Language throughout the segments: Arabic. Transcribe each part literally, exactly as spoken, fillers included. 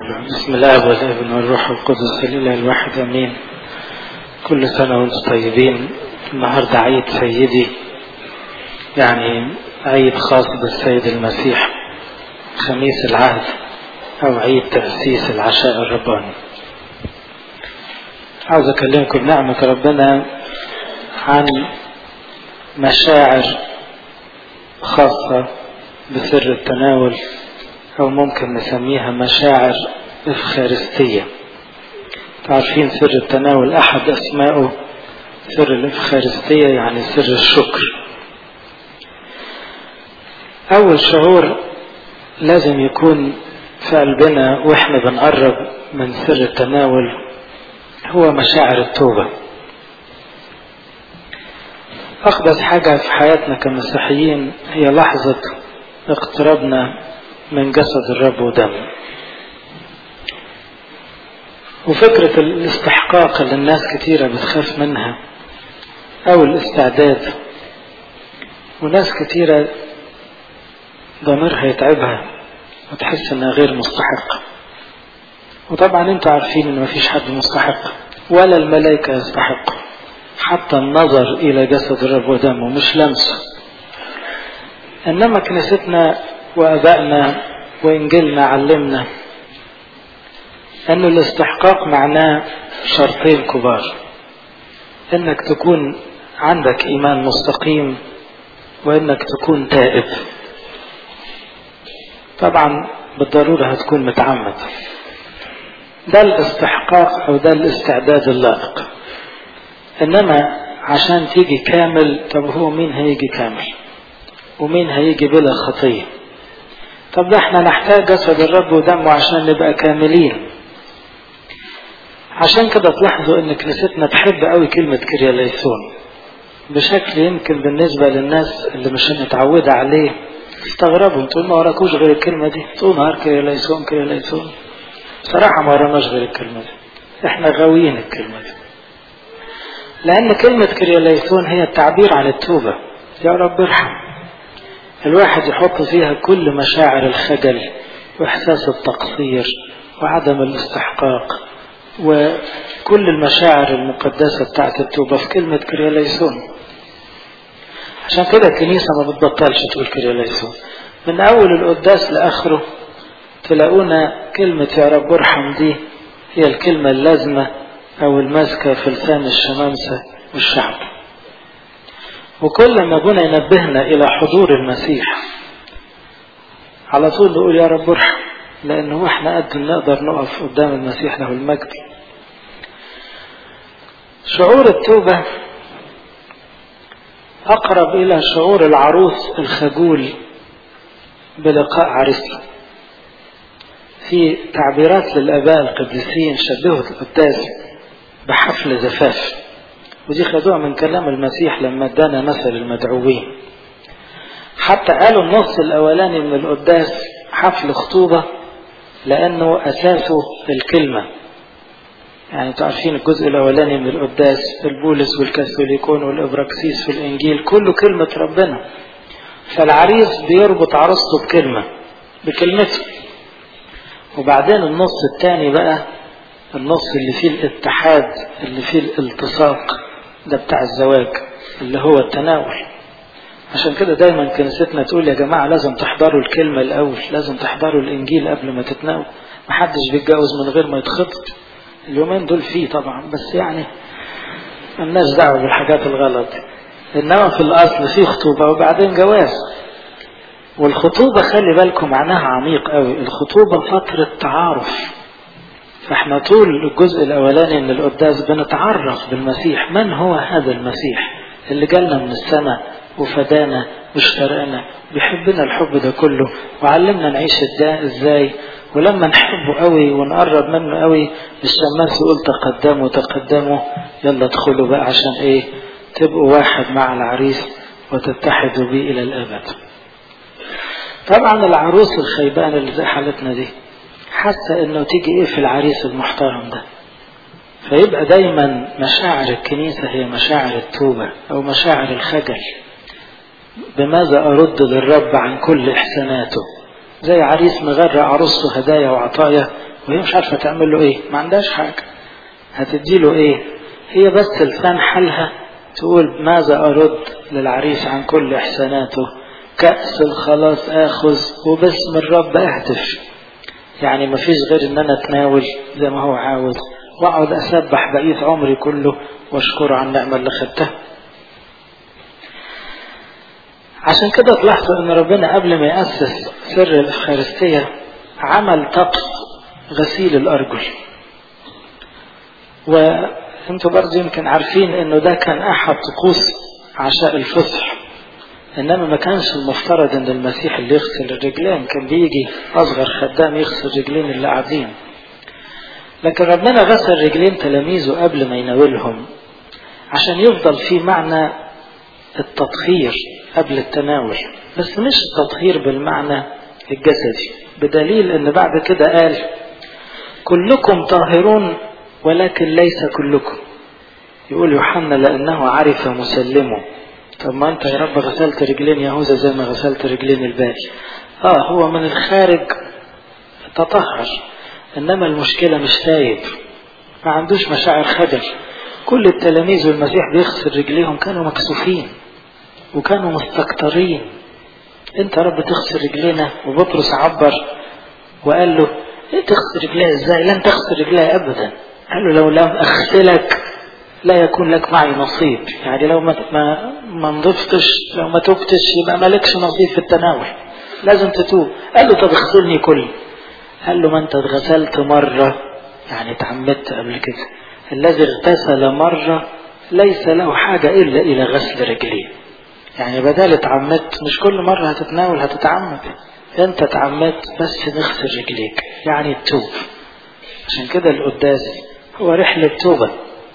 بسم الله والابن والروح القدس الإله الواحد امين. كل سنة وانتم طيبين. النهاردة عيد سيدي، يعني عيد خاص بالسيد المسيح، خميس العهد او عيد تأسيس العشاء الرباني. عاوز اكلمكم بنعمة ربنا عن مشاعر خاصة بسر التناول، او ممكن نسميها مشاعر افخارستية. تعرفين سر التناول احد اسمائه سر الافخارستية، يعني سر الشكر. اول شعور لازم يكون في قلبنا واحنا بنقرب من سر التناول هو مشاعر التوبة. اقدس حاجة في حياتنا كمسيحيين هي لحظة اقترابنا من جسد الرب ودمه، وفكرة الاستحقاق اللي الناس كتيرة بتخاف منها او الاستعداد، وناس كتيرة ضميرها يتعبها وتحس انها غير مستحقة. وطبعا انتوا عارفين ان مفيش حد مستحق ولا الملائكة يستحق، حتى النظر الى جسد الرب ودمه مش لمسه. انما كنيستنا وابائنا وانجيلنا علمنا ان الاستحقاق معناه شرطين كبار: انك تكون عندك ايمان مستقيم، وانك تكون تائب. طبعا بالضرورة هتكون متعمد. ده الاستحقاق او ده الاستعداد اللائق. انما عشان تيجي كامل، طب هو مين هيجي كامل ومين هيجي بلا خطية؟ طب ده احنا نحتاج جسد الرب ودمه عشان نبقى كاملين. عشان كده تلاحظوا ان كنيستنا تحب قوي كلمة كرياليسون بشكل يمكن بالنسبة للناس اللي مش متعودة عليه استغربوا. تقول ما وراكوش غير الكلمة دي، طول نهار كرياليسون كرياليسون. بصراحة ما وراناش غير الكلمة دي، احنا غاويين الكلمة دي، لان كلمة كرياليسون هي التعبير عن التوبة. يا رب ارحم. الواحد يحط فيها كل مشاعر الخجل واحساس التقصير وعدم الاستحقاق وكل المشاعر المقدسة بتاعت التوبة في كلمة كرياليسون. عشان كده الكنيسة ما بتبطلش تقول كرياليسون من اول القداس لاخره. تلاقونا كلمة يا رب ارحم دي هي الكلمة اللازمة او الماسكة في لسان الشمامسة والشعب. وكل ما ابونا ينبهنا الى حضور المسيح على طول نقول يا رب ارحم، لانه احنا قد نقدر نقف قدام المسيح له المجد. شعور التوبة اقرب الى شعور العروس الخجول بلقاء عريسها. في تعبيرات للاباء القديسين شبهوا القداس بحفل زفاف، ودي خدوها من كلام المسيح لما ادانا مثل المدعوين. حتى قالوا النص الاولاني من القداس حفل خطوبة لانه اساسه الكلمة. يعني تعرفين الجزء الاولاني من القداس البولس والكاثوليكون والابراكسيس في الانجيل كله كلمة ربنا، فالعريس بيربط عروسته بكلمة بكلمته. وبعدين النص الثاني بقى النص اللي فيه الاتحاد اللي فيه الالتصاق، ده بتاع الزواج اللي هو التناول. عشان كده دايما كنيستنا تقول يا جماعة لازم تحضروا الكلمة الاول، لازم تحضروا الانجيل قبل ما تتناول. محدش بيتجوز من غير ما يتخطب. اليومين دول فيه طبعا، بس يعني مالناش دعوة بالحاجات الغلط. انما في الاصل فيه خطوبة وبعدين جواز. والخطوبة خلي بالكم معناها عميق قوي. الخطوبة فترة تعارف. فاحنا طول الجزء الاولاني من القداس بنتعرف بالمسيح. من هو هذا المسيح اللي جالنا من السماء وفدانا واشترقنا، بيحبنا الحب ده كله وعلمنا نعيش ازاي. ولما نحبه قوي ونقرب منه قوي الشماس يقول تقدموا تقدموا، يلا ادخلوا بقى عشان ايه؟ تبقوا واحد مع العريس وتتحدوا بيه الى الابد. طبعا العروس الخيبان اللي زي حالتنا دي حاسة انه تيجي ايه في العريس المحترم ده. فيبقى دايما مشاعر الكنيسة هي مشاعر التوبة او مشاعر الخجل. بماذا ارد للرب عن كل احساناته؟ زي عريس مغرق عروسه هدايا وعطايا وهي مش عارفة تعمل له ايه، ما عندهاش حاجة، هتديله ايه؟ هي بس لسان حالها تقول ماذا أرد للعريس عن كل إحساناته، كأس الخلاص آخذ وباسم الرب أهتف. يعني ما فيش غير ان انا اتناول زي ما هو عاوز واقعد اسبح بقية عمري كله واشكره على النعمة اللي خدتها. عشان كده تلاحظوا ان ربنا قبل ما يأسس سر الإفخارستية عمل طقس غسيل الأرجل. وانتوا برضو يمكن عارفين انه ده كان احد طقوس عشاء الفصح، انما ما كانش المفترض ان المسيح اللي يغسل الرجلين، كان بيجي اصغر خدام يغسل رجلين اللي قاعدين. لكن ربنا غسل رجلين تلاميذه قبل ما يناولهم عشان يفضل في معنى التطهير قبل التناول، بس مش التطهير بالمعنى الجسدي، بدليل ان بعد كده قال كلكم طاهرون ولكن ليس كلكم. يقول يوحنا لانه عرف مسلمه. طب ما انت يا رب غسلت رجلين يهوذا زي ما غسلت رجلين الباقي. اه هو من الخارج تطهر، انما المشكلة مش تايب، ما عندوش مشاعر خجل. كل التلاميذ والمسيح بيغسل رجليهم كانوا مكسوفين وكانوا مستكترين. انت يا رب تغسل رجلينا؟ وبطرس عبر وقال له ايه تغسل رجليها ازاي؟ لن تغسل رجليها ابدا. قال له لو لم اغسلك لا يكون لك معي نصيب. يعني لو ما ما ما نضفتش، لو ما توبتش يبقى مالكش نصيب في التناول، لازم تتوب. قال له طب اغسلني كل. قال له ما انت اتغسلت مرة، يعني اتعمدت قبل كده. الذي اغتسل مرة ليس له حاجة إلا إلى غسل رجليه. يعني بدال اتعمدت مش كل مرة هتتناول هتتعمد، انت اتعمدت بس نغسل رجليك، يعني التوب. عشان كده القداس هو رحلة توبة.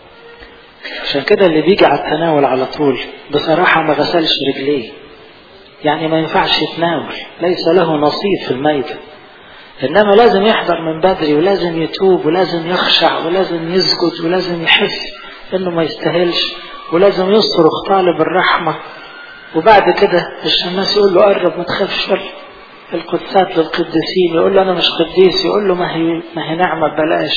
عشان كده اللي بيجي على التناول على طول بصراحة ما غسلش رجليه، يعني ما ينفعش يتناول، ليس له نصيب في الميدة. إنما لازم يحضر من بدري، ولازم يتوب، ولازم يخشع، ولازم يسجد، ولازم يحس إنه ما يستاهلش، ولازم يصرخ طالب الرحمة. وبعد كده الشماس يقول له قرب ما تخافش، القدسات للقديسين، يقول له أنا مش قديس، يقول له ما هي ما هي نعمة بلاش.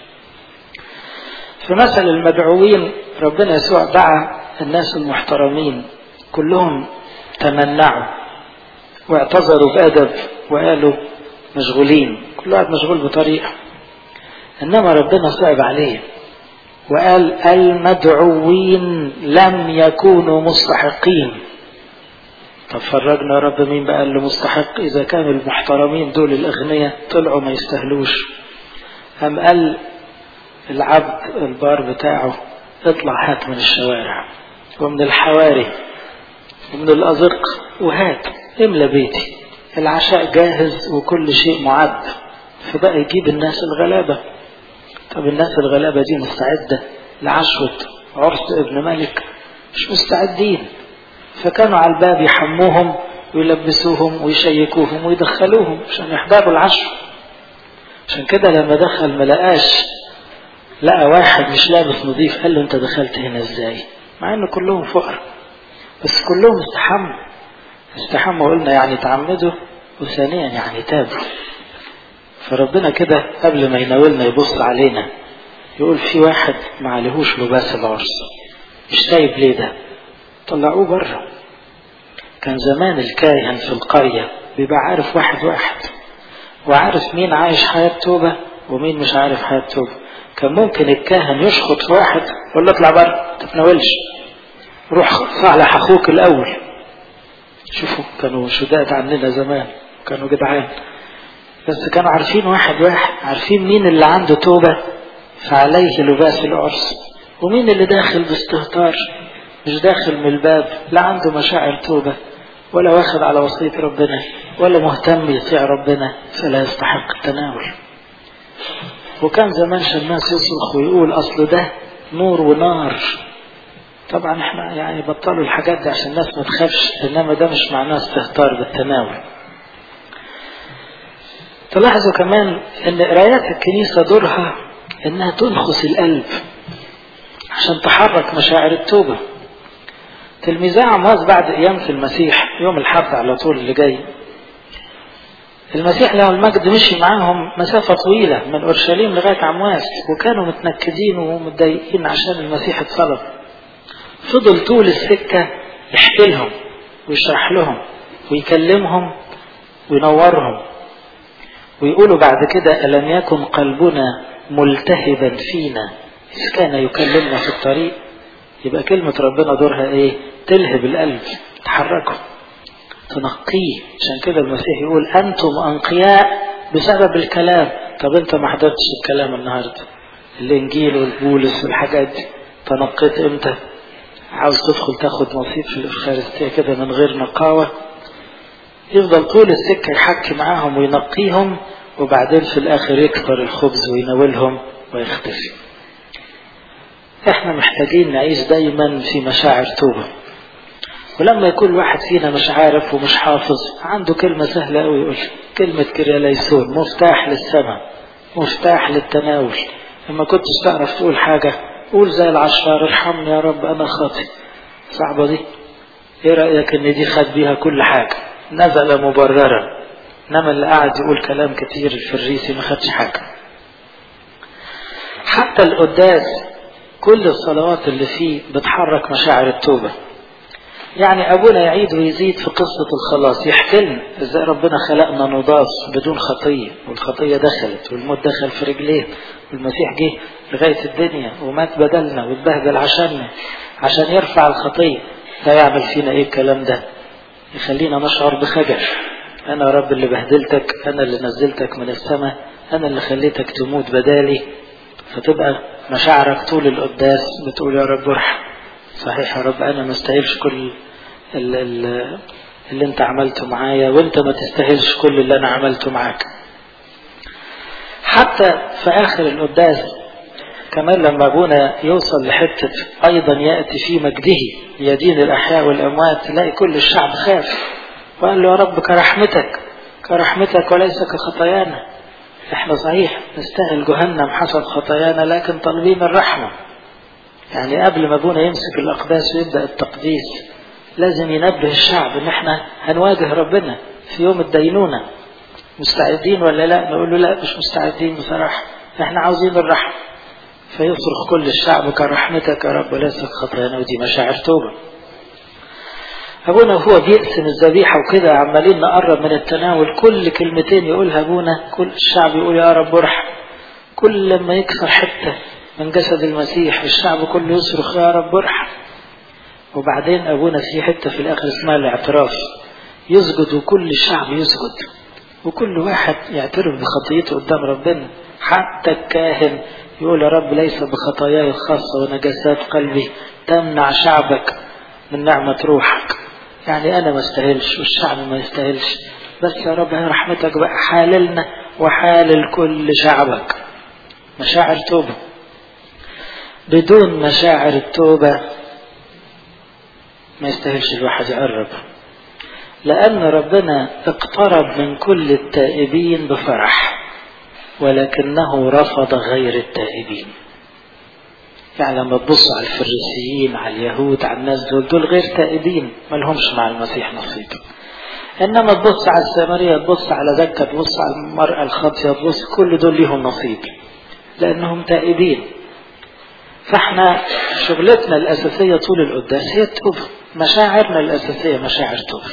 في مثل المدعوين ربنا يسوع دعا الناس المحترمين كلهم تمنعوا واعتذروا بأدب وقالوا مشغولين، كل واحد مشغول بطريقة. إنما ربنا صعب عليه وقال المدعوين لم يكونوا مستحقين. طب فرجنا يا رب مين بقى اللي مستحق؟ إذا كانوا المحترمين دول الأغنياء طلعوا ما يستهلوش. أم قال العبد البار بتاعه اطلع هات من الشوارع ومن الحواري ومن الأزق وهات املى بيتي، العشاء جاهز وكل شيء معد. فبقى يجيب الناس الغلابة. طب الناس الغلابة دي مستعدة لعشوة عرس ابن ملك؟ مش مستعدين. فكانوا على الباب يحموهم ويلبسوهم ويشيكوهم ويدخلوهم عشان يحضروا العشو. عشان كده لما دخل ملقاش، لقى واحد مش لابس نظيف، قال له انت دخلت هنا ازاي؟ مع ان كلهم فقر، بس كلهم استحموا. استحموا قلنا يعني تعمدوا، وثانيا يعني تابوا. فربنا كده قبل ما يناولنا يبص علينا يقول في واحد ما عليهوش لباس العرس، مش تايب ليه ده؟ طلعوه بره. كان زمان الكاهن في القرية بيبقى عارف واحد واحد، وعارف مين عايش حياة توبة ومين مش عارف حياة توبة. كان ممكن الكاهن يشخط في واحد ولا اطلع بره تتناولش، روح صالح اخوك الاول. شوفوا كانوا شداد عننا زمان، كانوا جدعان، بس كانوا عارفين واحد واحد، عارفين مين اللي عنده توبة فعليه لباس العرس، ومين اللي داخل باستهتار مش داخل من الباب، لا عنده مشاعر توبة ولا واخد على وصية ربنا ولا مهتم يطيع ربنا، فلا يستحق التناول. وكان زمان الناس يصرخ ويقول اصل ده نور ونار. طبعا احنا يعني بطلوا الحاجات دي عشان الناس ما تخافش، انما ده مش معناه استهتار بالتناول. تلاحظوا كمان ان قرايات الكنيسة دورها انها تنخس القلب عشان تحرك مشاعر التوبة. تلميذي عمواس بعد قيامة المسيح يوم الحد على طول اللي جاي المسيح له المجد مشي معاهم مسافة طويلة من أورشليم لغاية عمواس، وكانوا متنكدين ومتضايقين عشان المسيح اتصلب. فضل طول السكة يحكي لهم ويشرح لهم ويكلمهم وينورهم، ويقولوا بعد كده: ألم يكن قلبنا ملتهبا فينا إذ كان يكلمنا في الطريق. يبقى كلمة ربنا دورها إيه؟ تلهب القلب، تحركه، تنقيه. عشان كده المسيح يقول: أنتم أنقياء بسبب الكلام. طب أنت ما حضرتش الكلام النهاردة، الإنجيل والبولس والحاجات دي، تنقيت إمتى؟ عاوز تدخل تاخد نصيب في الإفخارستية كده من غير نقاوة؟ يفضل طول السكة يحكي معاهم وينقيهم، وبعدين في الآخر يكسر الخبز ويناولهم ويختفي. احنا محتاجين نعيش دايما في مشاعر توبة. ولما يكون واحد فينا مش عارف ومش حافظ، عنده كلمة سهلة قوي يقول كلمة كرياليسون، مفتاح للسماء، مفتاح للتناول. لما كنتش تعرف تقول حاجة قول زي العشار: ارحمني يا رب أنا خاطئ. صعبة دي؟ ايه رأيك ان دي خد بيها كل حاجة، نزل مبررا؟ انما اللي قاعد يقول كلام كتير الفريسي ما خدش حاجة. حتى القداس كل الصلوات اللي فيه بتحرك مشاعر التوبة. يعني أبونا يعيد ويزيد في قصة الخلاص، يحكي لنا إزاي ربنا خلقنا نضاف بدون خطية، والخطية دخلت والموت دخل في رجليه، والمسيح جه لغاية الدنيا ومات بدلنا واتبهدل عشاننا عشان يرفع الخطية. ده يعمل فينا إيه الكلام ده؟ يخلينا نشعر بخجل. أنا رب اللي بهدلتك، أنا اللي نزلتك من السماء، أنا اللي خليتك تموت بدالي. فتبقى مشاعرك طول القداس بتقول: يا رب ارحم. صحيح يا رب، أنا ما استاهلش كل اللي, اللي أنت عملته معايا، وأنت ما تستاهلش كل اللي أنا عملته معاك. حتى في آخر القداس كمان لما أبونا يوصل لحتة أيضا يأتي في مجده يدين الأحياء والأموات، تلاقي كل الشعب خاف وقال له: يا رب كرحمتك، كرحمتك وليس كخطايانا. احنا صحيح نستاهل جهنم حسب خطايانا، لكن طالبين الرحمة. يعني قبل ما ابونا يمسك الأقداس ويبدأ التقديس لازم ينبه الشعب ان احنا هنواجه ربنا في يوم الدينونة. مستعدين ولا لا؟ نقول له: لا مش مستعدين بصراحة، احنا عاوزين الرحمة. فيصرخ كل الشعب: كرحمتك يا رب وليس خطايانا. ودي مشاعر توبة. ابونا وهو بيقسم الذبيحة وكده عمالين نقرب من التناول، كل كلمتين يقولها ابونا كل الشعب يقول: يا رب ارحم. كل لما يكسر حتة من جسد المسيح الشعب كله يصرخ: يا رب ارحم. وبعدين ابونا في حتة في الاخر اسمها الاعتراف، يسجد وكل الشعب يسجد، وكل واحد يعترف بخطيته قدام ربنا. حتى الكاهن يقول: يا رب ليس بخطاياي الخاصة ونجاسات قلبي تمنع شعبك من نعمة روحك. يعني أنا ما استاهلش والشعب ما يستاهلش، بس يا رب هي رحمتك بقى حاللنا وحالل كل شعبك. مشاعر توبة. بدون مشاعر التوبة ما يستاهلش الواحد يقرب، لأن ربنا اقترب من كل التائبين بفرح، ولكنه رفض غير التائبين. يعني لما تبص على الفريسيين، على اليهود، على الناس دول دول غير تائبين، ما لهمش مع المسيح نصيب. انما تبص على السامرية، تبص على زكا، تبص على المرأة الخاطية، تبص كل دول ليهم نصيب لانهم تائبين. فاحنا شغلتنا الاساسية طول القداس هي التوبة. مشاعرنا الاساسية مشاعر توبة.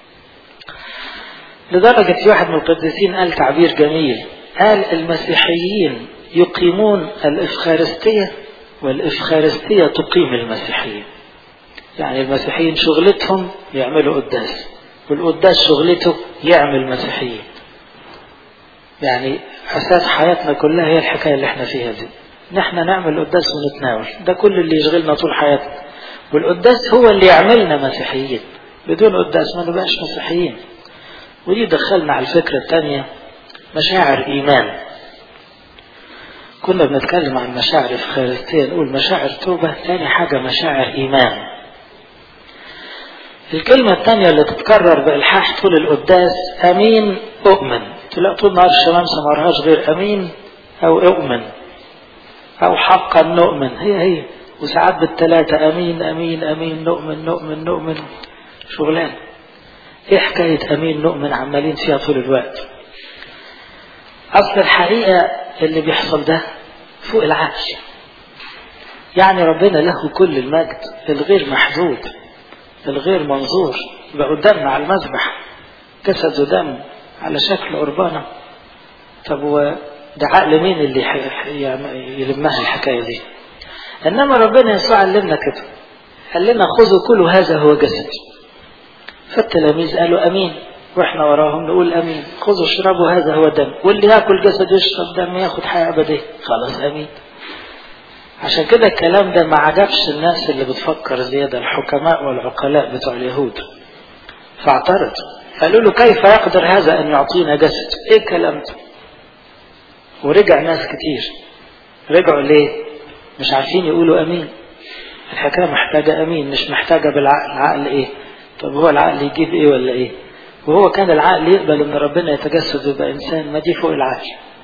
لدرجة في واحد من القديسين قال تعبير جميل، قال: المسيحيين يقيمون الإفخارستية والإفخارستية تقيم المسيحيين. يعني المسيحيين شغلتهم يعملوا قداس، والقداس شغلته يعمل مسيحيين. يعني أساس حياتنا كلها هي الحكاية اللي احنا فيها دي، نحن نعمل قداس ونتناول، ده كل اللي يشغلنا طول حياتنا. والقداس هو اللي يعملنا مسيحيين، بدون قداس ما نبقاش مسيحيين. ودي دخلنا على الفكرة الثانية، مشاعر إيمان. كنا بنتكلم عن مشاعر إفخارستية، نقول مشاعر توبة. ثاني حاجة مشاعر إيمان. الكلمة الثانية اللي تتكرر بإلحاح طول القداس أمين أؤمن. تلاقي طول نهار الشمامسة ما رهاش غير أمين أو أؤمن أو حقا نؤمن، هي هي. وساعات بالثلاثة أمين أمين أمين نؤمن نؤمن نؤمن. شغلان. إيه حكاية أمين نؤمن عمالين فيها طول الوقت؟ أصل الحقيقة اللي بيحصل ده فوق العقل. يعني ربنا له كل المجد الغير محدود الغير منظور، يبقى قدامنا على المذبح جسد ودم على شكل قربانة. طب وده عقل مين اللي يلمها الحكاية دي؟ إنما ربنا يسوع علمنا كده، قال لنا خذوا كل هذا هو جسد. فالتلاميذ قالوا أمين، واحنا وراهم نقول أمين. خذوا اشربوا هذا هو دم، واللي يأكل جسد يشرب دم ياخد حياة أبدية. خلاص أمين. عشان كده الكلام ده ما عجبش الناس اللي بتفكر زيادة، الحكماء والعقلاء بتوع اليهود، فاعترض قالوا له كيف يقدر هذا أن يعطينا جسد؟ إيه الكلام ده؟ ورجع ناس كتير. رجعوا ليه؟ مش عارفين يقولوا أمين. الحكاية محتاجة أمين، مش محتاجة بالعقل. العقل إيه؟ طب هو العقل يجيب إيه ولا إيه؟ وهو كان العقل يقبل أن ربنا يتجسد ويبقى إنسان؟ ما دي فوق العقل.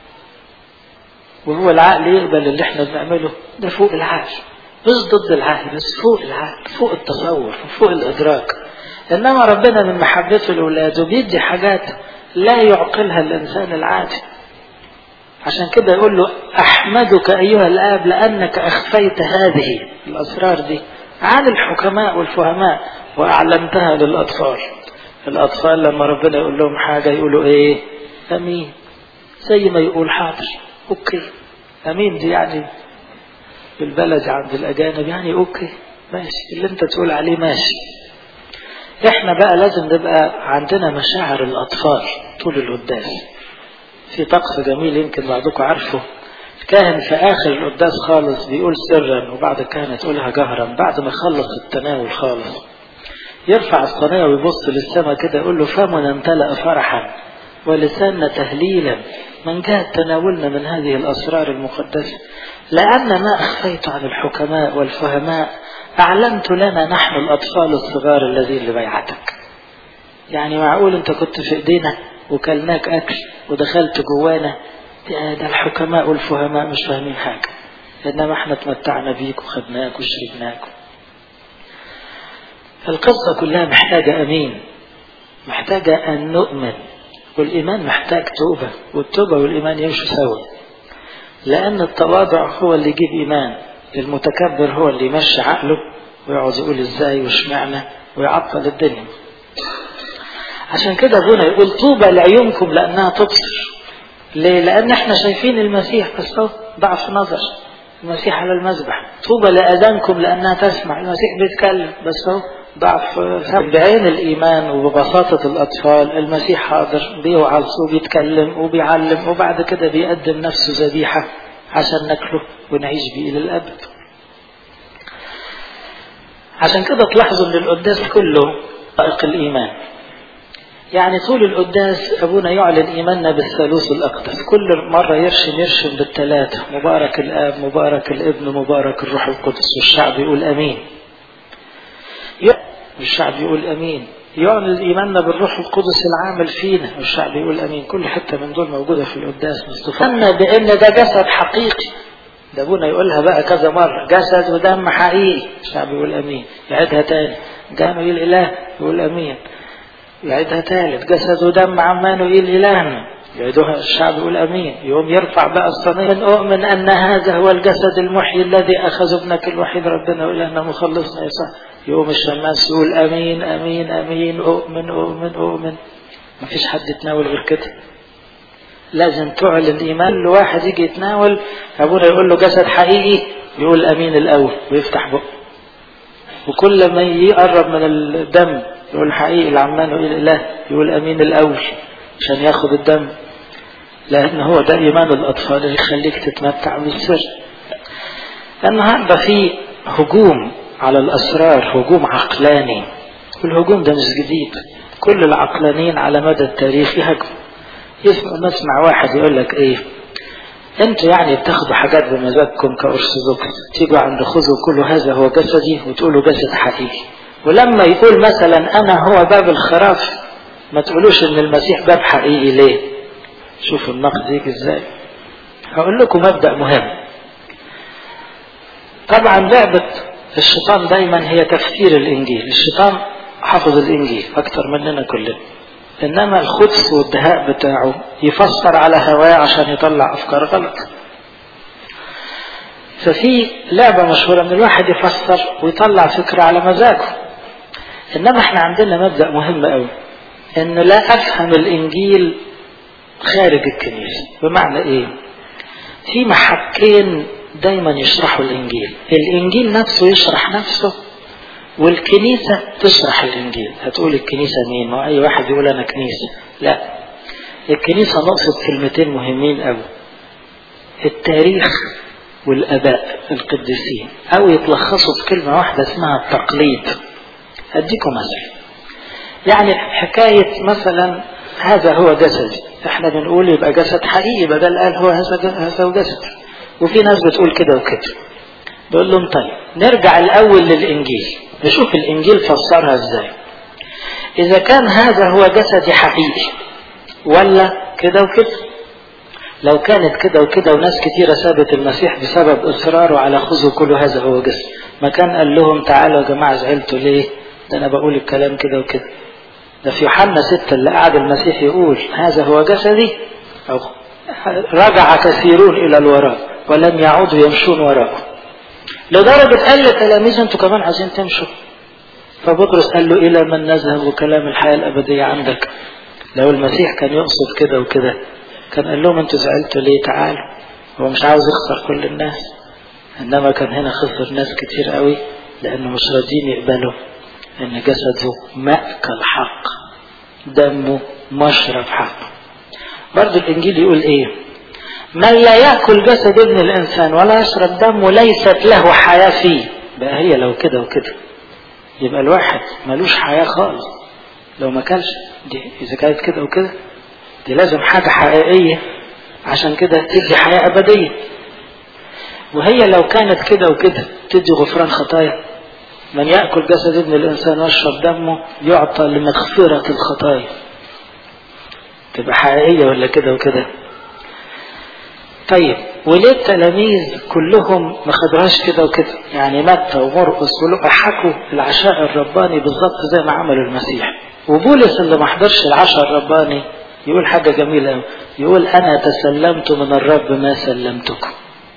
وهو العقل يقبل اللي احنا بنعمله ده فوق العقل، مش ضد العقل، بس فوق العقل، فوق التصور، فوق الإدراك. إنما ربنا من محبته لأولاده بيدي حاجات لا يعقلها الإنسان العادي. عشان كده يقول له أحمدك أيها الآب لأنك أخفيت هذه الأسرار دي عن الحكماء والفهماء وأعلمتها للأطفال. الأطفال لما ربنا يقول لهم حاجة يقولوا إيه؟ أمين. زي ما يقول حاضر، أوكي. أمين دي يعني بالبلد عند الأجانب يعني أوكي ماشي، اللي أنت تقول عليه ماشي. إحنا بقى لازم نبقى عندنا مشاعر الأطفال طول القداس. في طقس جميل يمكن بعضكم عارفه، الكاهن في آخر القداس خالص بيقول سرا، وبعد الكاهن تقولها جهرا بعد ما يخلص التناول خالص، يرفع الصينية ويبص للسماء كده يقول له فمنا امتلأ فرحا ولساننا تهليلا من جهة تناولنا من هذه الأسرار المقدسة، لأن ما أخفيت عن الحكماء والفهماء أعلمت لنا نحن الأطفال الصغار الذين لبيعتك. يعني معقول أنت كنت في إيدينا وكلناك أكل ودخلت جوانا؟ ده الحكماء والفهماء مش فاهمين حاجة، إنما احنا تمتعنا بيك وخدناك وشربناك. القصة كلها محتاجة أمين، محتاجة أن نؤمن، والإيمان محتاج توبة، والتوبة والإيمان يمشوا سوا، لأن التواضع هو اللي يجيب إيمان. المتكبر هو اللي يمشي عقله ويقعد يقول إزاي وشمعنا ويعطل الدنيا. عشان كده أبونا يقول طوبى لعيونكم لأنها تبصر. ليه؟ لأن احنا شايفين المسيح بس هو ضعف نظر، المسيح على المذبح. طوبى لأذانكم لأنها تسمع، المسيح بيتكلم بس هو ضعف. بعين الإيمان وببساطة الأطفال المسيح حاضر بيوعظ وبيتكلم وبيعلم، وبعد كده بيقدم نفسه ذبيحة عشان ناكله ونعيش بيه للأبد. عشان كده تلاحظوا ان القداس كله طريق الإيمان. يعني طول القداس أبونا يعلن إيماننا بالثالوث الأقدس، كل مرة يرشم يرشم بالثلاثة، مبارك الآب مبارك الابن مبارك الروح القدس، والشعب يقول أمين. والشعب يقول أمين. يعلن إيماننا بالروح القدس العامل فينا، والشعب يقول أمين. كل حتة من دول موجودة في القداس مستفادة بأن ده جسد حقيقي. ده أبونا يقولها بقى كذا مرة، جسد ودم حقيقي، الشعب يقول أمين. يعيدها تاني، جانويل الإله يقول أمين. يعيدها ثالث، جسد ودم عمانوئيل إلهنا، يعيدوها الشعب يقول أمين. يوم يرفع بقى الصينية، من أؤمن أن هذا هو الجسد المحيي الذي أخذ ابنك الوحيد ربنا وإلهنا مخلصنا يسوع. يوم الشماس يقول أمين أمين أمين، أؤمن أؤمن أؤمن. ما فيش حد يتناول غير كده، لازم تعلن إيمان. كل واحد يجي يتناول أبونا يقول له جسد حقيقي يقول أمين الأول ويفتح بقه، وكل ما يقرب من الدم يقول حقيقي العمان وإلى الإله يقول أمين الأول عشان ياخد الدم، لأن هو ده إيمان الأطفال اللي يخليك تتمتع بالسر. النهارده في هجوم على الأسرار، هجوم عقلاني، والهجوم ده مش جديد، كل العقلانيين على مدى التاريخ يهجم. يسمع نسمع واحد يقول لك إيه، انتوا يعني بتاخدوا حاجات بمزاجكم كأرثوذكس، تيجوا عند خذوا كل هذا هو جسدي وتقولوا جسد حقيقي. ولما يقول مثلا أنا هو باب الخراف ما تقولوش إن المسيح باب حقيقي. ليه؟ شوفوا النقد يجي إزاي. هقول لكم مبدأ مهم. طبعا لعبة الشيطان دايما هي تفسير الإنجيل. الشيطان حفظ الإنجيل أكثر مننا كلنا، إنما الخبث والدهاء بتاعه يفسر على هواه عشان يطلع أفكار غلط. ففي لعبة مشهورة من الواحد يفسر ويطلع فكرة على مزاجه. إنما احنا عندنا مبدأ مهم قوي، إن لا أفهم الإنجيل خارج الكنيسة. بمعنى إيه؟ في محكين دايما يشرحوا الإنجيل، الإنجيل نفسه يشرح نفسه والكنيسة تشرح الإنجيل. هتقول الكنيسة مين؟ ما أي واحد يقول أنا كنيسة. لا، الكنيسة نقصد كلمتين مهمين قوي، التاريخ والآباء القديسين، أو يتلخصوا في كلمة واحدة اسمها التقليد. أديكم مثل، يعني حكاية مثلا هذا هو جسدي، احنا بنقول يبقى جسد حقيقي بدل قال هو هذا هو جسد. وفي ناس بتقول كده وكده. بقول لهم طيب نرجع الأول للإنجيل نشوف الإنجيل فسرها ازاي. إذا كان هذا هو جسدي حقيقي ولا كده وكده. لو كانت كده وكده وناس كتيرة سابت المسيح بسبب إصراره على خذوا كل هذا هو جسد، ما كان قال لهم تعالوا يا جماعة زعلتوا ليه؟ ده أنا بقول الكلام كده وكده. ده في يوحنا ستة اللي قعد المسيح يقول هذا هو جسدي، أو رجع كثيرون إلى الوراء ولم يعودوا يمشون وراءه، لدرجة قال لتلاميذه انتوا كمان عايزين تمشوا. فبطرس قال له إلى من نذهب وكلام الحياة الأبدية عندك. لو المسيح كان يقصد كده وكده كان قال لهم انتوا زعلتوا ليه؟ تعالوا. هو مش عاوز يخسر كل الناس، إنما كان هنا خسر ناس كتير قوي لأنه مش راضيين يقبلوا إن جسده مأكل حق، دمه مشرب حق. برضو الإنجيل يقول إيه؟ من لا يأكل جسد ابن الإنسان ولا يشرب دمه ليست له حياة فيه. بقى هي لو كده وكده يبقى الواحد ملوش حياة خالص لو ما كلش دي. إذا كانت كده وكده دي لازم حاجة حقيقية عشان كده تدي حياة أبدية. وهي لو كانت كده وكده تدي غفران خطايا. من يأكل جسد ابن الإنسان ويشرب دمه يعطى لمغفرة الخطايا. تبقى حقيقية ولا كده وكده؟ طيب وليه التلاميذ كلهم ما خدوهاش كده وكده؟ يعني متى ومرقس ولوقا حكوا العشاء الرباني بالظبط زي ما عملوا المسيح. وبولس اللي ما حضرش العشاء الرباني يقول حاجة جميلة، يقول أنا تسلمت من الرب ما سلمتكم.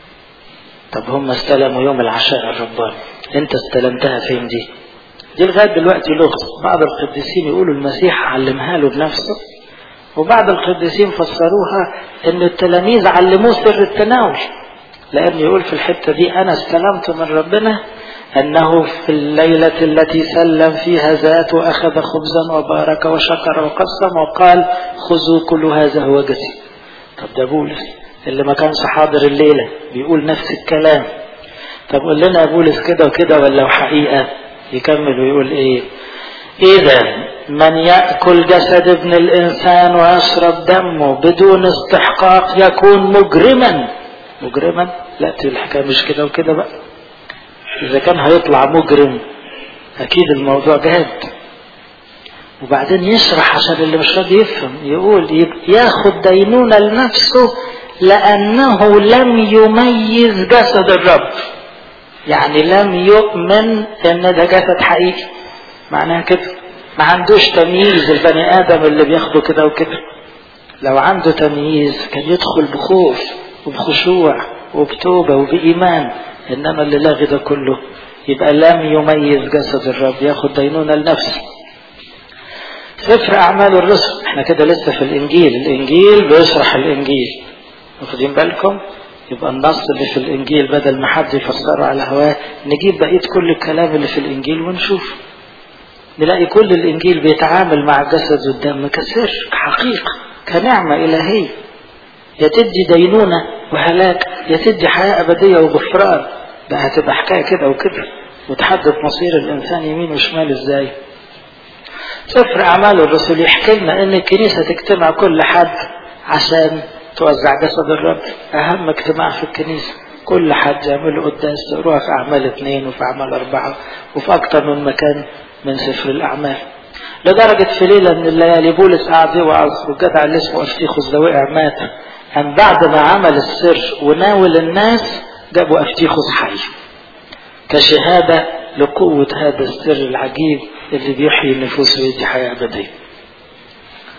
طب هم استلموا يوم العشاء الرباني، انت استلمتها فين دي؟ دي لغاية دلوقتي لغز. بعض القديسين يقولوا المسيح علمها له بنفسه، وبعض القديسين فسروها ان التلاميذ علموه سر التناول، لأن يقول في الحتة دي أنا استلمت من ربنا أنه في الليلة التي سلم فيها ذاته أخذ خبزا وبارك وشكر وقسم وقال خذوا كل هذا هو جسدي. طب ده بولس اللي ما كانش حاضر الليلة بيقول نفس الكلام. طب قول لنا يا بولس كده وكده ولا حقيقة؟ يكمل ويقول ايه؟ إذا من يأكل جسد ابن الإنسان ويشرب دمه بدون استحقاق يكون مجرما. مجرما؟ لا الحكاية مش كده وكده بقى. إذا كان هيطلع مجرم أكيد الموضوع جهد. وبعدين يشرح عشان اللي مش راضي يفهم، يقول ياخد دينونة لنفسه لأنه لم يميز جسد الرب. يعني لم يؤمن ان ده جسد حقيقي، معناها كده ما عندوش تمييز. البني آدم اللي بياخده كده وكده لو عنده تمييز كان يدخل بخوف وبخشوع وبتوبة وبإيمان، إنما اللي لاغي ده كله يبقى لم يميز جسد الرب، ياخد دينونة لنفسه. سفر أعمال الرسل، احنا كده لسه في الإنجيل، الإنجيل بيشرح الإنجيل، واخدين بالكم؟ يبقى النص اللي في الإنجيل بدل ما حد يفسره على هواه نجيب بقية كل الكلام اللي في الإنجيل ونشوف، نلاقي كل الإنجيل بيتعامل مع الجسد والدم كسر حقيقة كنعمة إلهية، يا تدي دينونة وهلاك يا تدي حياة أبدية وغفران. ده هتبقى حكاية كده وكده وتحدد مصير الإنسان يمين وشمال إزاي. سفر أعمال الرسل يحكي لنا إن الكنيسة تجتمع كل حد عشان توزع جسد الرب، أهم اجتماع في الكنيسة كل حد يعمل قداس. تقروها في أعمال اثنين وفي أعمال أربعة وفي أكتر من مكان من سفر الأعمال. لدرجة في ليلة من الليالي بولس قاعد يوعظ والجدع اللي اسمه أفتيخوس ده وقع مات، أم بعد ما عمل السر وناول الناس جابوا أفتيخوس حي كشهادة لقوة هذا السر العجيب اللي بيحيي النفوس ويدي حياة أبدية.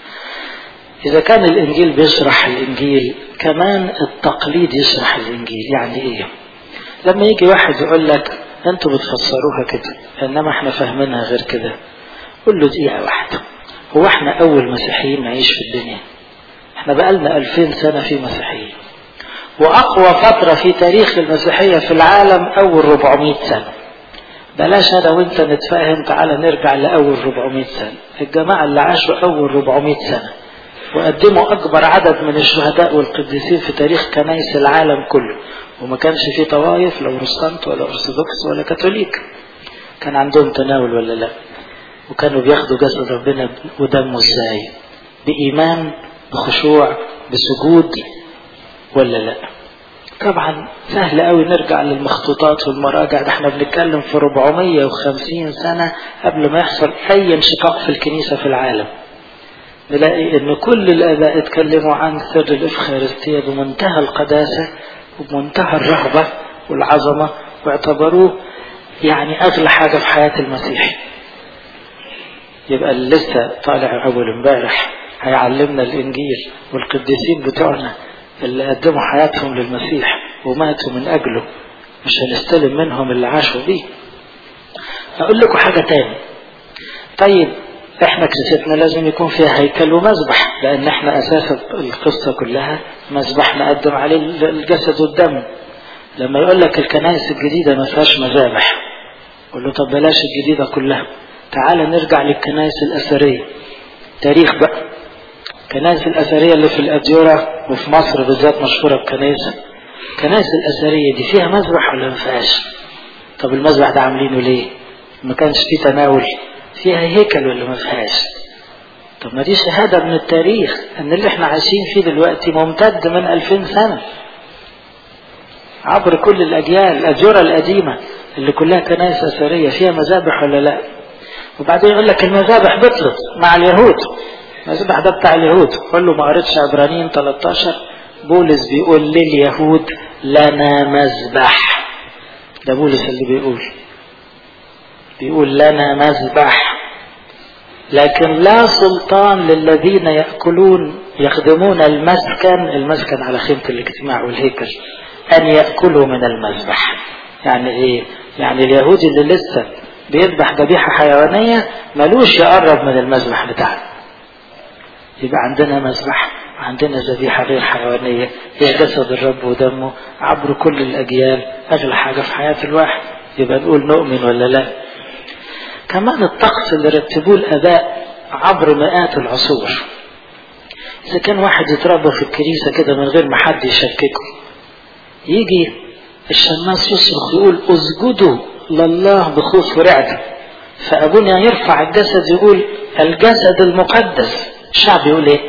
إذا كان الإنجيل بيشرح الإنجيل، كمان التقليد يشرح الإنجيل. يعني إيه؟ لما يجي واحد يقول لك أنتوا بتفسروها كده إنما إحنا فاهمينها غير كده، قل له دقيقة واحدة، هو إحنا أول مسيحيين نعيش في الدنيا؟ إحنا بقالنا ألفين سنة في مسيحيين، وأقوى فترة في تاريخ المسيحية في العالم أول ربعمائة سنة. بلاش أنا وإنت نتفاهم، تعالى نرجع لأول ربعمائة سنة. الجماعة اللي عاشوا أول ربعمائة سنة وقدموا أكبر عدد من الشهداء والقديسين في تاريخ كنائس العالم كله، وما كانش فيه طوائف، لا بروتستانت ولا أرثوذكس ولا كاثوليك. كان عندهم تناول ولا لا؟ وكانوا بياخدوا جسد ربنا ودمه ازاي؟ بإيمان، بخشوع، بسجود، ولا لا؟ طبعا سهل قوي نرجع للمخطوطات والمراجع، ده احنا بنتكلم في أربعمائة وخمسين سنة قبل ما يحصل أي انشقاق في الكنيسة في العالم. نلاقي ان كل الآباء اتكلموا عن سر الإفخارستية بمنتهى القداسة وبمنتهى الرهبة والعظمة، واعتبروه يعني أغلى حاجة في حياة المسيح. يبقى اللي لسه طالع أول امبارح هيعلمنا الإنجيل، والقديسين بتوعنا اللي قدموا حياتهم للمسيح وماتوا من أجله مش هنستلم منهم اللي عاشوا بيه. أقول لكم حاجة تاني. طيب احنا كنيستنا لازم يكون فيها هيكل ومذبح، لأن احنا أساس القصة كلها مذبح نقدم عليه الجسد والدم. لما يقول لك الكنائس الجديدة ما فيهاش مذابح، قول له طب بلاش الجديدة كلها، تعال نرجع للكنائس الأثرية. تاريخ بقى الكنائس الأثرية اللي في الأديرة وفي مصر بالذات مشهورة بكنائس. الكنائس الأثرية دي فيها مذبح ولا ما فيهاش؟ طب المذبح ده عاملينه ليه؟ ما كانش فيه تناول؟ فيها هيكل ولا ما فيهاش؟ طب ما دي شهادة من التاريخ ان اللي احنا عايشين فيه دلوقتي ممتد من ألفين سنة عبر كل الأجيال. الأديرة القديمة اللي كلها كنائس أثرية فيها مذابح ولا لا؟ وبعدين يقول لك المذابح بطلت مع اليهود، المذبح ده بتاع اليهود. قل له ما قريتش عبرانيين ثلاثة عشر؟ بولس بيقول لليهود لنا مذبح. ده بولس اللي بيقول بيقول لنا مذبح، لكن لا سلطان للذين يأكلون يخدمون المسكن. المسكن على خيمة الاجتماع والهيكل، أن يأكلوا من المذبح. يعني إيه؟ يعني اليهودي اللي لسه بيذبح ذبيحة حيوانية ملوش يقرب من المذبح بتاعنا. يبقى عندنا مذبح وعندنا ذبيحة غير حيوانية هي جسد الرب ودمه عبر كل الأجيال، أغلى حاجة في حياة الواحد. يبقى نقول نؤمن ولا لا؟ كمان الطقس اللي رتبوه الآباء عبر مئات العصور. إذا كان واحد يتربى في الكنيسة كده من غير ما حد يشككه، يجي الشماس يصرخ يقول اسجدوا لله بخوف ورعدة، فأبونا يرفع الجسد يقول الجسد المقدس. الشعب يقول ايه؟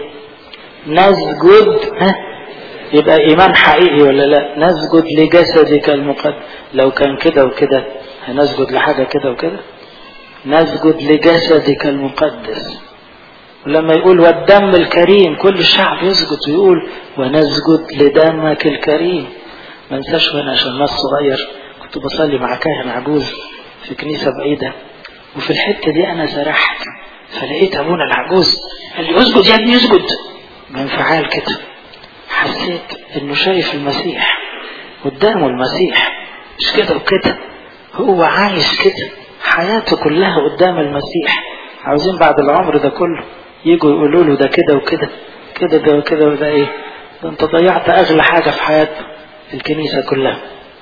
نسجد. ها؟ يبقى إيمان حقيقي ولا لا؟ نسجد لجسدك المقدس. لو كان كده وكده هنسجد لحاجة كده وكده؟ نسجد لجسدك المقدس. ولما يقول والدم الكريم كل الشعب يسجد ويقول ونسجد لدمك الكريم. ما انساش وانا شماس صغير كنت بصلي مع كاهن عجوز في كنيسة بعيدة، وفي الحتة دي انا سرحت فلقيت ابونا العجوز قال لي اسجد يا ابني اسجد بانفعال كده. حسيت انه شايف المسيح قدامه، المسيح مش كده وكده، هو عايش كده حياته كلها قدام المسيح. عاوزين بعد العمر ده كله يجوا يقولوا له ده كده وكده كده ده وكده وده ايه؟ ده انت ضيعت اغلى حاجة في حياة الكنيسة كلها.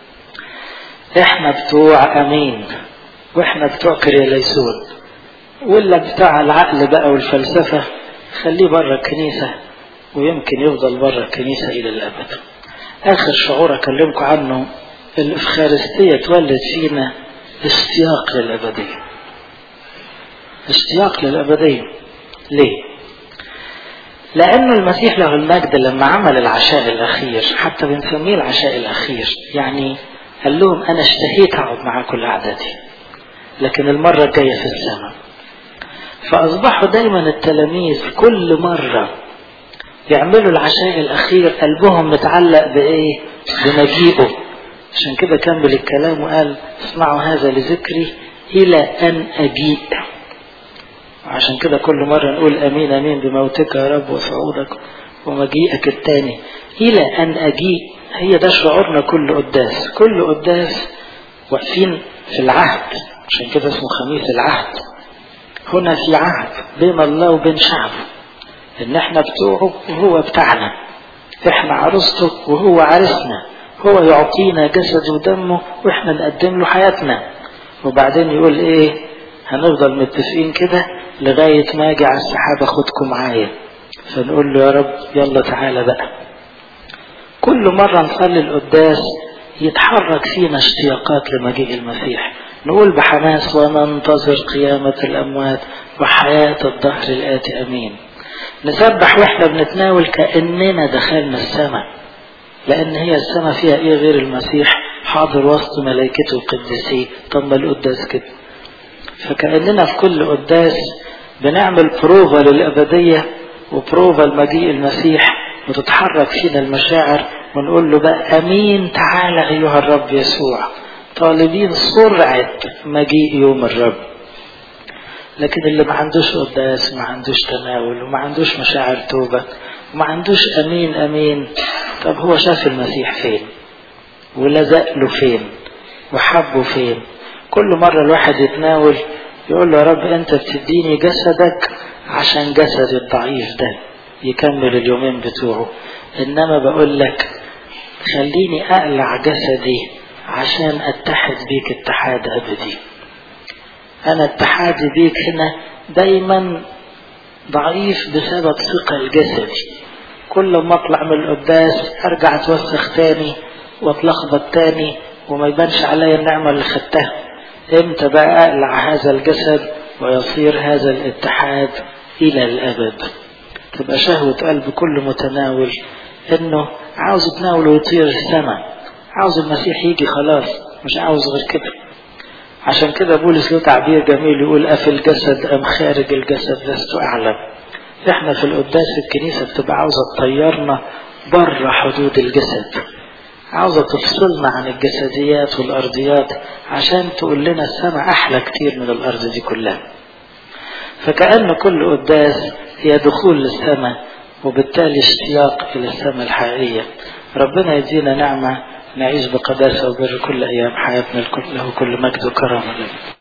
احنا بتوع امين واحنا بتوع كرياليسون، ولا بتاع العقل بقى والفلسفة خليه بره الكنيسة ويمكن يفضل بره الكنيسة الى الابد. اخر شعور اكلمكم عنه، الافخارستية تولد فينا اشتياق للابدية. اشتياق للابدية ليه؟ لأن المسيح له المجد لما عمل العشاء الأخير، حتى بنسميه العشاء الأخير، يعني قال لهم أنا اشتهيت أقعد معاكم أعدادي لكن المرة الجاية في السماء. فأصبحوا دايما التلاميذ كل مرة يعملوا العشاء الأخير قلبهم متعلق بإيه؟ بمجيئه. عشان كده كمل الكلام وقال اسمعوا هذا لذكري إلى أن أجيء. عشان كده كل مرة نقول أمين أمين بموتك يا رب وصعودك ومجيئك التاني إلى أن أجيء. هي ده شعورنا كل قداس. كل قداس واقفين في العهد، عشان كده اسمه خميس العهد. هنا في عهد بين الله وبين شعبه، إن احنا بتوعه وهو بتاعنا، احنا عروسته وهو عرسنا، هو يعطينا جسد ودمه واحنا نقدم له حياتنا. وبعدين يقول ايه؟ هنفضل متفقين كده لغاية ما اجي على السحابة خدكم معايا. فنقول له يا رب يلا تعالى بقى. كل مرة نصلي القداس يتحرك فينا اشتياقات لمجيء المسيح، نقول بحماس وننتظر قيامة الأموات وحياة الدهر الآتي أمين. نسبح واحنا بنتناول كأننا دخلنا السماء، لأن هي السماء فيها إيه غير المسيح حاضر وسط ملائكته القديسين. طب ما القداس كده. فكأننا في كل قداس بنعمل بروفا للأبدية وبروفا لمجيء المسيح، وتتحرك فينا المشاعر ونقول له بقى أمين تعالى أيها الرب يسوع، طالبين سرعة مجيء يوم الرب. لكن اللي ما عندوش قداس، ما عندوش تناول، وما عندوش مشاعر توبة، وما عندوش أمين أمين، طب هو شاف المسيح فين ولزق له فين وحبه فين؟ كل مرة الواحد يتناول يقول له يا رب أنت بتديني جسدك عشان جسد الضعيف ده يكمل اليومين بتوعه، إنما بقول لك خليني أقلع جسدي عشان أتحد بيك اتحاد أبدي. أنا اتحادي بيك هنا دايما ضعيف بسبب ثقل جسدي. كل ما أطلع من القداس أرجع أتوسخ تاني وأتلخبط تاني وما يبانش عليا النعمة اللي خدتها. إمتى بقى أقلع هذا الجسد ويصير هذا الاتحاد إلى الأبد؟ تبقى شهوة قلب كل متناول إنه عاوز يتناول ويطير السماء، عاوز المسيح يجي خلاص، مش عاوز غير كده. عشان كده بولس له تعبير جميل يقول أفي الجسد أم خارج الجسد لست أعلم. إحنا في القداس الكنيسة بتبقى عاوزة تطيرنا بره حدود الجسد، عاوزة تفصلنا عن الجسديات والأرضيات عشان تقول لنا السماء أحلى كتير من الأرض دي كلها. فكأن كل قداس هي دخول للسماء، وبالتالي اشتياق إلى السماء الحقيقية. ربنا يدينا نعمة نعيش بقداسة وبر كل أيام حياتنا، له كل مجد وكرامة.